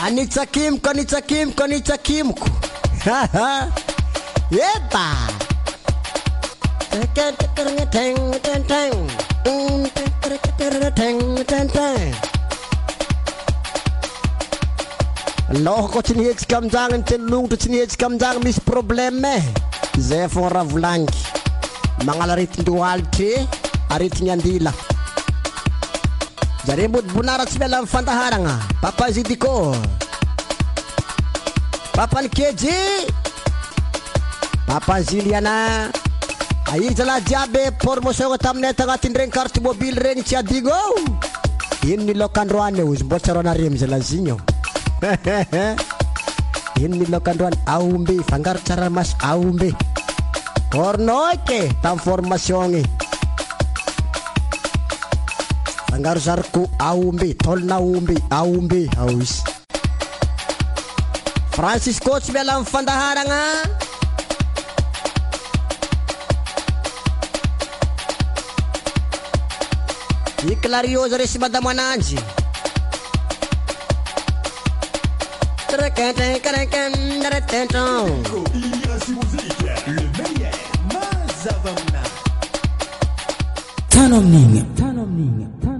Anitsakimko. Epa. Loh ko tinihetsika amizagny ny telonongotro tsy nihetsika amizagny misy problème zay fô raha volangy magnala aretin-dohalitry aretigny andila jare mody bonara tsy miala amin'ny fandaharagna papa Zidiko papa Nikeji papa Ziliana aiza la jiaby promotion taminay tagnatin'ny regny carte mobile regny tsy adigno ino ny lokandroany eo izy mbola tsy aronare amizay lazigny eo ino ny lokandroany aombe fangaro tsaramaso aombe cornoke tam formation e fangaro zariko aombe tolna aombe ao izy Francisco tsy miala amin'ny fandaharagna Iclario zare sy madamo ananjy Tan amin'igny